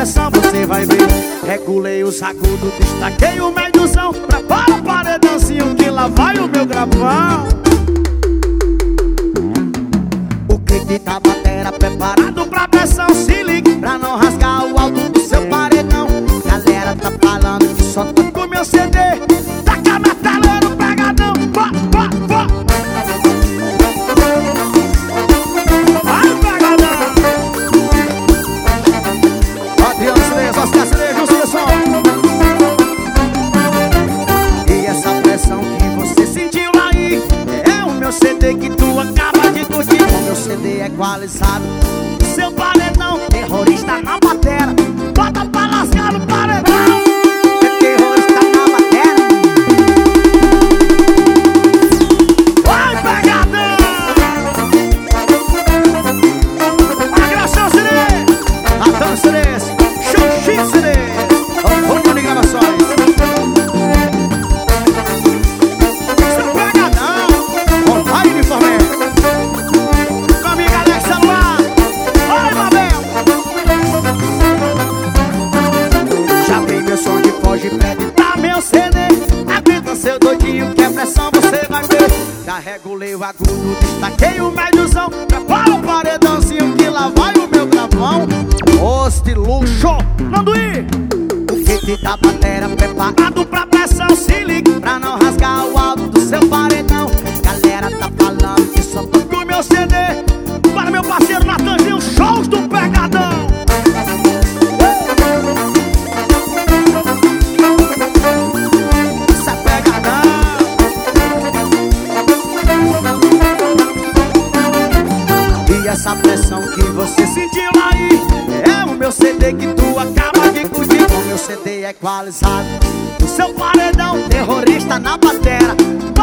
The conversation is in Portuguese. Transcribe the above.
pressão, você vai ver. Regulei os agudos, destaquei o médiozão. Prepara o paredãozinho que lá vai o meu gravão. O kit da batera preparado pra pressão. Se ligue pra não rasgar o alto do seu paredão. Galera tá falando que só toca o meu CD. Taca metaleiro pegadão. Vá, vá, vá. Vai, pegadão. Adriano Cereja, Oscar Cereja, o Cesson. E essa pressão que você sentiu aí é o meu CD que tu acaba de curtir. O meu CD é equalizado, seu paredão, terrorista na batera. Bota pra lascar no paredão. É terrorista na batera. Vai, pegadão. Agressão Cereja, Natan Cereja, Xuxi Cereja, Antônio de Gravações. Seu pegadão, com vai uniforme. Com a amiga Alex celular. Oi, Mabel. Já vi meu som de foge, pede pra meu CD. Aguenta seu doidinho, que é pressão, você vai ver. Já regulei o agudo, destaquei o médiozão. Prepara o paredãozinho que lá vai o meu gravão. Os de luxo, Nanduí. O kit da batera preparado pra pressão. Se ligue pra não rasgar o alto do seu paredão. Galera tá falando que só toca o meu CD. Para meu parceiro Natanzinho, shows do pegadão. Isso é pegadão. E essa pressão que você sentiu aí é o meu CD que tu acaba de curtir. O meu CD é equalizado, o seu paredão, terrorista na batera.